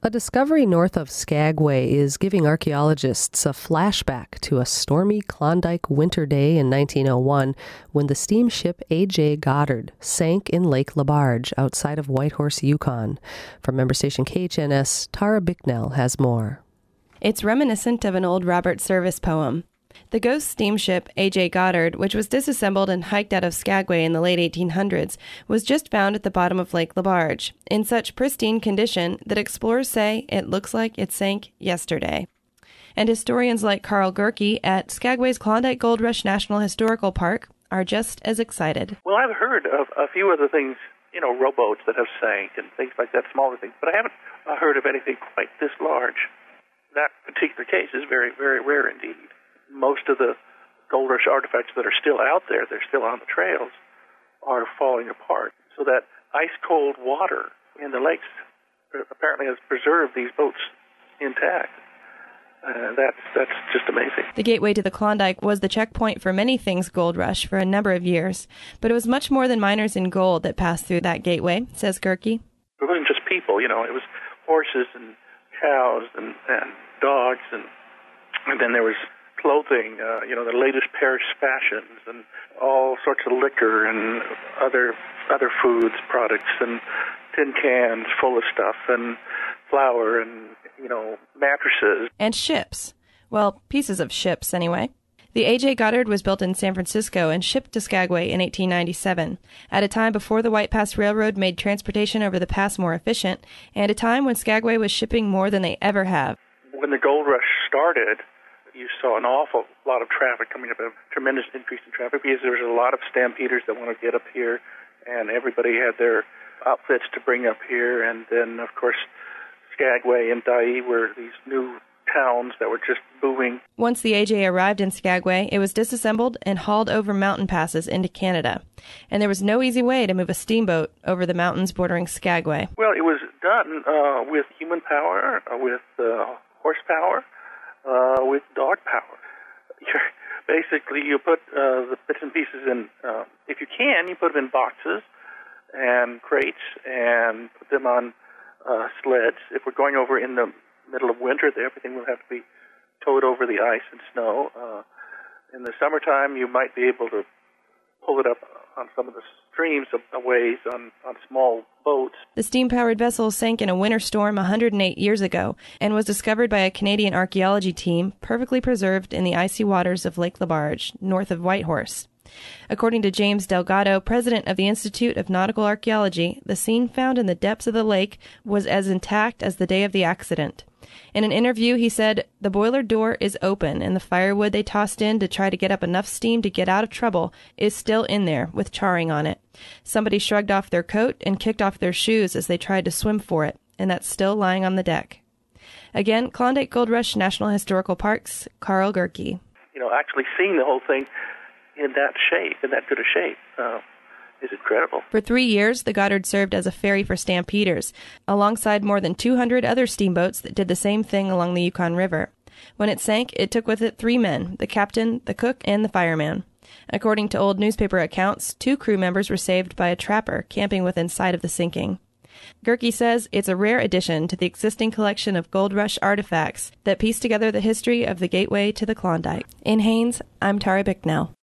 A discovery north of Skagway is giving archaeologists a flashback to a stormy Klondike winter day in 1901 when the steamship A.J. Goddard sank in Lake LaBarge outside of Whitehorse, Yukon. From member station KHNS, Tara Bicknell has more. It's reminiscent of an old Robert Service poem. The ghost steamship A.J. Goddard, which was disassembled and hiked out of Skagway in the late 1800s, was just found at the bottom of Lake LaBarge, in such pristine condition that explorers say it looks like it sank yesterday. And historians like Carl Gerke at Skagway's Klondike Gold Rush National Historical Park are just as excited. Well, I've heard of a few other things, rowboats that have sank and things like that, smaller things, but I haven't heard of anything quite this large. That particular case is very, very rare indeed. Most of the Gold Rush artifacts that are still out there, they're still on the trails, are falling apart. So that ice-cold water in the lakes apparently has preserved these boats intact. That's just amazing. The gateway to the Klondike was the checkpoint for many things Gold Rush for a number of years, but it was much more than miners in gold that passed through that gateway, says Gerke. It wasn't just people, it was horses and cows and dogs, and then there was clothing, the latest Paris fashions, and all sorts of liquor and other foods products, and tin cans full of stuff, and flour, and mattresses. And ships. Well, pieces of ships, anyway. The A.J. Goddard was built in San Francisco and shipped to Skagway in 1897, at a time before the White Pass Railroad made transportation over the pass more efficient, and a time when Skagway was shipping more than they ever have. When the gold rush started, you saw an awful lot of traffic coming up, a tremendous increase in traffic, because there was a lot of stampeders that want to get up here, and everybody had their outfits to bring up here. And then, of course, Skagway and Dyea were these new towns that were just booming. Once the A.J. arrived in Skagway, it was disassembled and hauled over mountain passes into Canada. And there was no easy way to move a steamboat over the mountains bordering Skagway. Well, it was done with human power, with horsepower, with dog power. Basically, you put the bits and pieces in, if you can, you put them in boxes and crates and put them on sleds. If we're going over in the middle of winter, everything will have to be towed over the ice and snow. In the summertime, you might be able to pull it up on some of the streams a ways on small boats. The steam-powered vessel sank in a winter storm 108 years ago and was discovered by a Canadian archaeology team, perfectly preserved in the icy waters of Lake LaBarge, north of Whitehorse. According to James Delgado, president of the Institute of Nautical Archaeology, the scene found in the depths of the lake was as intact as the day of the accident. In an interview, he said, "The boiler door is open, and the firewood they tossed in to try to get up enough steam to get out of trouble is still in there, with charring on it. Somebody shrugged off their coat and kicked off their shoes as they tried to swim for it, and that's still lying on the deck." Again, Klondike Gold Rush National Historical Parks, Carl Gerke. Actually seeing the whole thing in that shape, in that good a shape, is incredible. For 3 years, the Goddard served as a ferry for stampeders, alongside more than 200 other steamboats that did the same thing along the Yukon River. When it sank, it took with it 3 men, the captain, the cook, and the fireman. According to old newspaper accounts, 2 crew members were saved by a trapper camping within sight of the sinking. Gerke says it's a rare addition to the existing collection of Gold Rush artifacts that piece together the history of the gateway to the Klondike. In Haines, I'm Tara Bicknell.